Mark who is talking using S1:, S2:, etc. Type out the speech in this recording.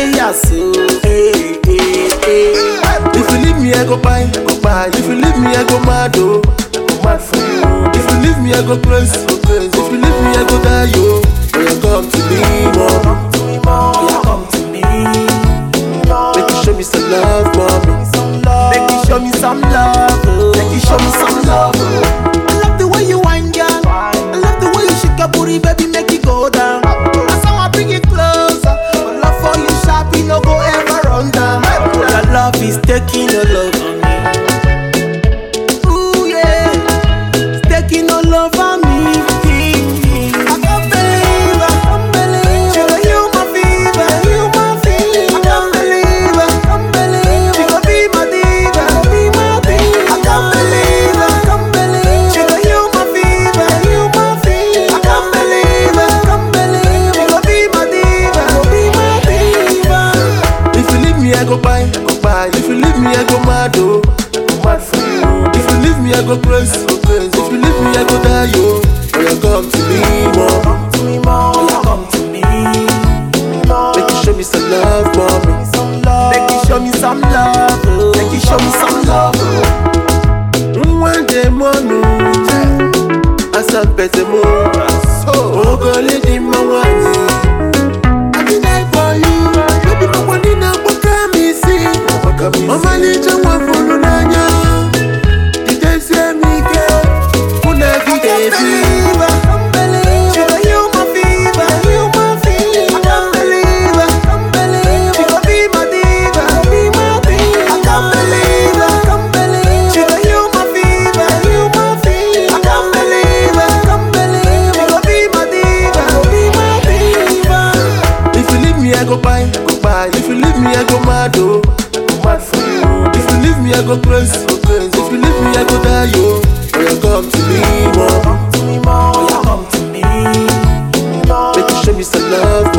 S1: say yes, so hey, hey, hey. If you leave me, I go buy, I go buy. If you leave me, I go mad, oh, I go mad for you. If you leave me, I go crazy, I go crazy. If you leave me, I go die, yo. Oh, you come to me, mom. Oh, you come to me. Make you show me some love, mommy. Make you show me some love, oh. Make you show me some love, oh. I love the way you whine, girl. I love the way you shake your booty, baby, make it go down. That's how I bring it closer. My love for you, sharp, no go ever run down. Your love is taking all over me. Ooh yeah, it's taking all over me. I can't believe it, can't believe it. You gon' heal my fever, heal my fever. I can't believe it, can't believe it. You gon' be my diva, be my diva. I can't believe it, can't believe it. You gon' heal my fever, heal my fever. I can't believe it, can't believe it. You gon' be my diva, be my diva. If you leave me, I go buy, I go buy. If you leave me, I go mad, oh, I go mad for you. If you leave me, I go crazy, I go crazy. If you leave me, I go die, yo. Oh, you come to me, mom. Oh, you come to me. Make you show me some love, mommy. Make you show me some love, oh. Make you show me some love, oh. One day, morning, I said, better more. Oh, go lead in my one. I be there for you. Baby, no one in a book, me see. Mama, need you one for Lunanya. You just say me, girl. Who never be there? I can't believe it. You gon' heal my fever, heal my fever. I can't believe it, can't believe it. You gon' be my diva, be my diva. I can't believe it, can't believe it. You gon' heal my fever, heal my fever. I can't believe it, can't believe it. You gon' be my diva, be my diva. If you leave me, I go buy, I go buy. If you leave me, I go mad, oh, I go mad for you. If you leave me, I go crazy, I go crazy. If you leave me, I go die, yo. Oh, you come to me, mom. Oh, you come to me. Make you show me some love,